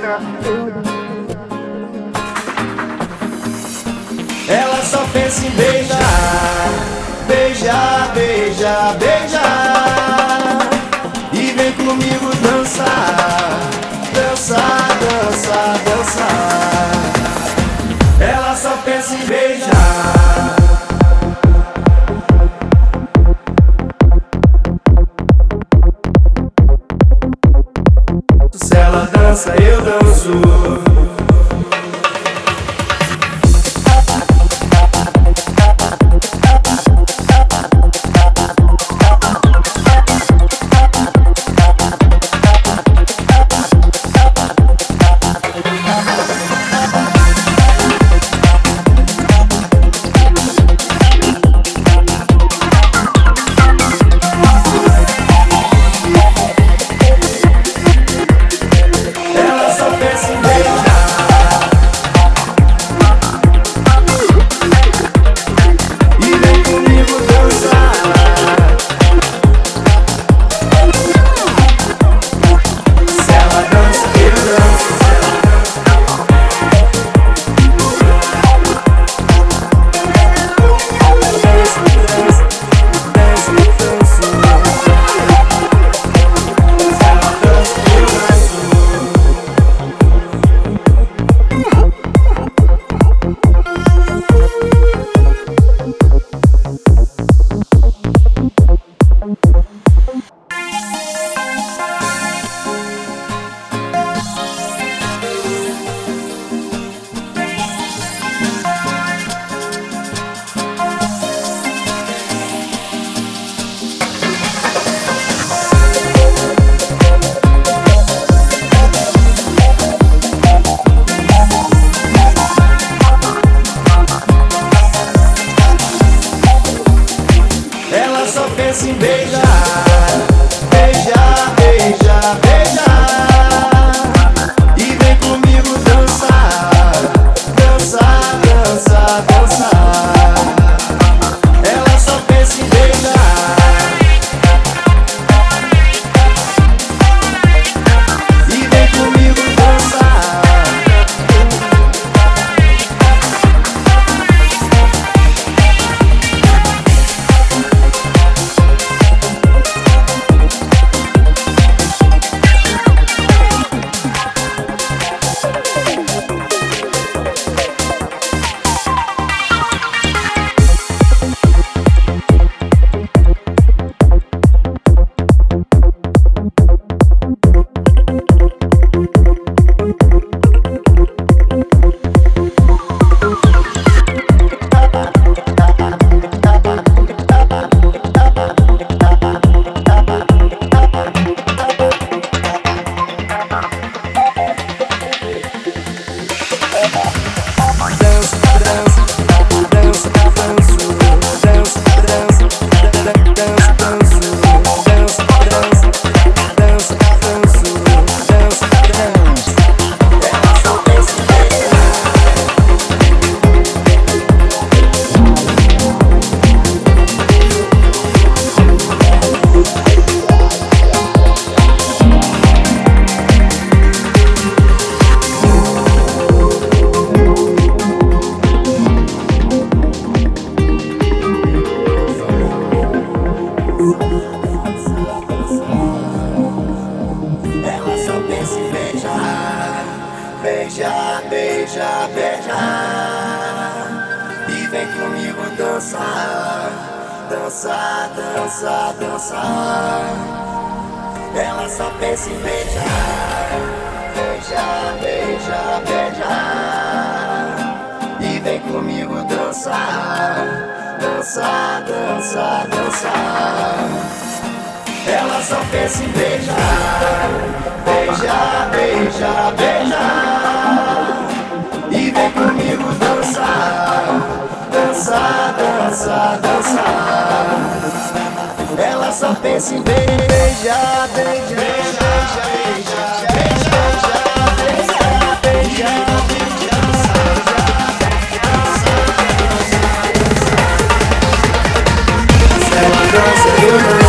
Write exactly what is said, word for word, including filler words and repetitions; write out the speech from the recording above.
Ela só pensa em beijar, beijar, beijar, beijar. E vem comigo dançar, dançar, dançar, dançar. Ela só pensa em beijar. Se ela dança, eu danço. Pensa em beijar, beijar, beijar, beijar. E vem comigo dançar, dançar, dançar, dançar. Ela só pensa em beijar. E vem comigo dançar. Beijar, beijar, beijar. E vem comigo dançar, dançar, dançar, dançar. Ela só pensa em beijar, beijar, beijar, beijar. E vem comigo dançar, dançar, dançar, dançar. Ela só pensa em beijar, beijar, beijar, beijar. E vem comigo dançar, dançar, dançar, dançar. Ela só pensa em beijar, beijar, beijar, beijar, beijar, beijar, beijar, beijar. Se ela dança, eu danço.